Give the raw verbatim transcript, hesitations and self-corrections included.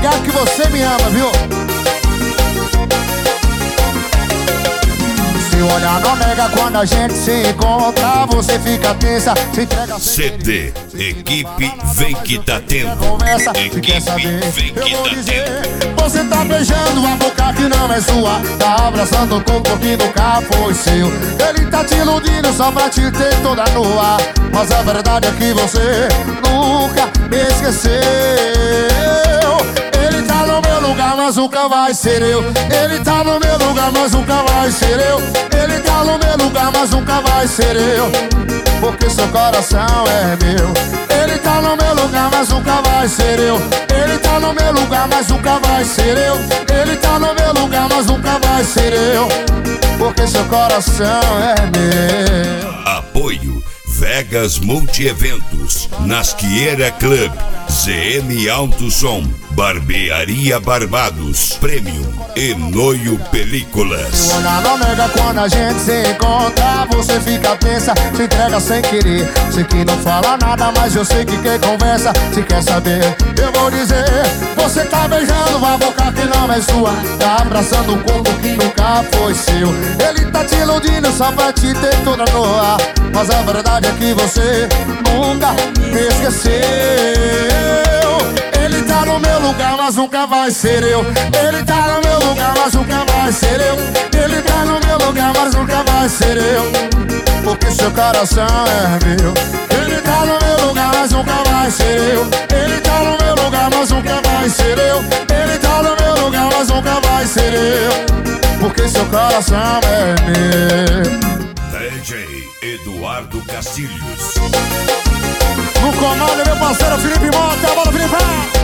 ligado que você me ama, viu? Se olhar não nega quando a gente se encontra. Você fica tensa, se entrega C D, equipe vem que tá tendo. Conversa, Equipe vem que tá tendo. Você tá beijando a boca que não é sua, tá abraçando o corpo que nunca foi seu. Ele tá te iludindo só pra te ter toda nua, mas a verdade é que você nunca me esqueceu. Ele tá no meu lugar, mas nunca vai ser eu. Ele tá no meu lugar, mas nunca vai ser eu. Ele tá no meu lugar, mas nunca vai ser eu, porque seu coração é meu. Ele tá no meu lugar, mas nunca vai ser eu. Ele tá no meu lugar, mas nunca vai ser eu. Ele tá no meu lugar, mas nunca vai ser eu, porque seu coração é meu. Apoio Vegas Multieventos, Nasqueira Club, Z M Alto Som, Barbearia Barbados, Premium e Noio Películas. Olhar não nega quando a gente se encontra. Você fica tensa, se entrega sem querer. Sei que não fala nada, mas eu sei que quer conversa. Se quer saber, eu vou dizer. Você tá beijando a boca que não é sua, tá abraçando um corpo que nunca foi seu. Ele tá te iludindo só pra te ter toda noa, mas a verdade é que você nunca me esqueceu. Ele tá no meu lugar, mas nunca vai ser eu. Ele tá no meu lugar, mas nunca vai ser eu. Ele tá no meu lugar, mas nunca vai ser eu, porque seu coração é meu. Ele tá no meu lugar, mas nunca vai ser eu. Ele tá no meu lugar, mas nunca vai ser eu. Ele tá no meu lugar, mas nunca vai ser eu, porque seu coração é meu. D J Eduardo Castilhos. No comando, meu parceiro Felipe Mota. Bora, Felipe!